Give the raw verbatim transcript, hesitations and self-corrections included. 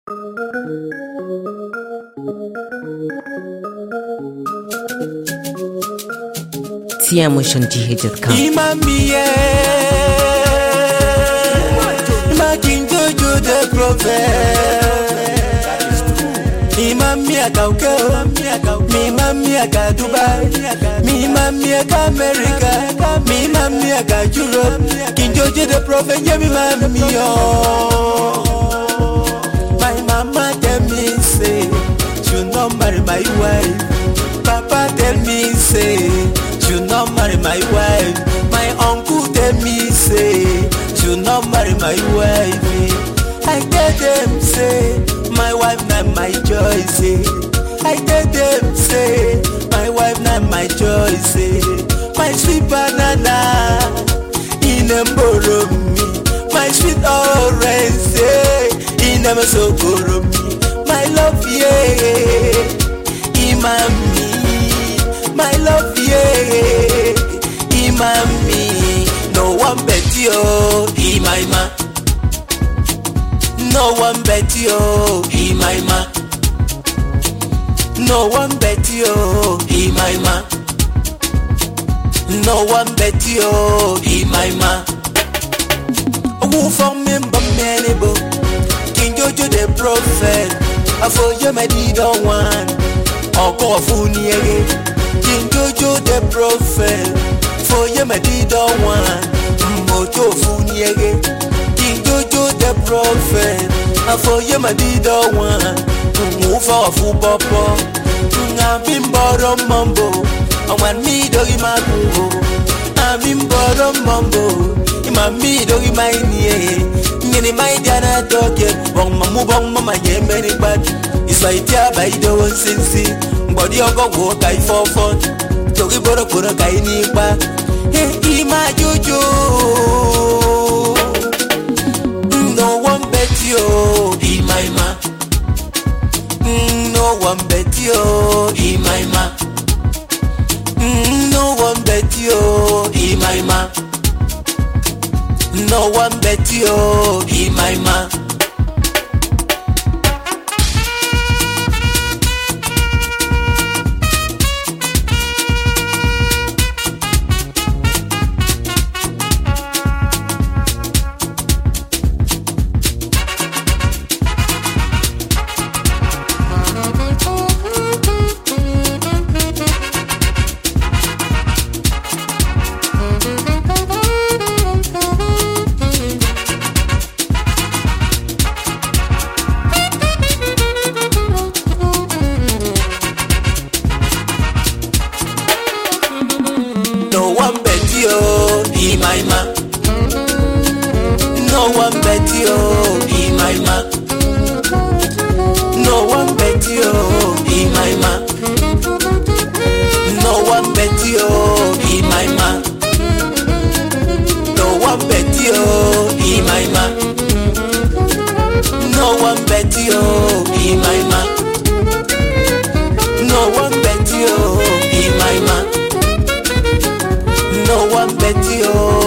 T M Ocean G H dot com. Imamie, Making Jojo the prophet. Imamie Kauke, Mimamie Ka Dubai, Mimamie Ka America, Mimamie Ka Europe. King Jojo the prophet, Yemimamie. My mama tell me say, you not marry my wife. Papa tell me say, you not marry my wife. My uncle tell me say, you not marry my wife. I tell them say, my wife not my choice. I tell them say, my wife not my choice. My sweet banana, in a borrow me. My sweet orange, in a so borrow me. My love, yeah, Imami. My love, yeah, Imami. No one bet you, Imaima. No one bet you, Imaima. No one bet you, Imaima. No one bet you, Imaima. Who from me, but many bo. King Jojo the prophet. I for you, my deed on one. Or go for near. King Jojo the prophet, for you my did on one. Mojo Funiege. King Jojo the prophet, and for you my did on one. Move off Upopo. I'm in bottom mumbo. I want me doggy my boo. I'm in bottom mumbo. In my me doggy my knee. Many my dana dog it. Wong mamu bong mama ye many bad. It's like tia by the one since. Body of go walk I for fun. Togi boro boro kai ni pa. Hey Ima Jojo. No one bet you, Imaima. No one bet you, Imaima. No one bet you, Imaima. No one bet you, Imaima. No one bet you, Imaima. No one bet you, Imaima. No one bet you, Imaima. No one bet you, Imaima. No one bet you, Imaima. No one bet you, Imaima. No one bet you, Imaima. No one bet you.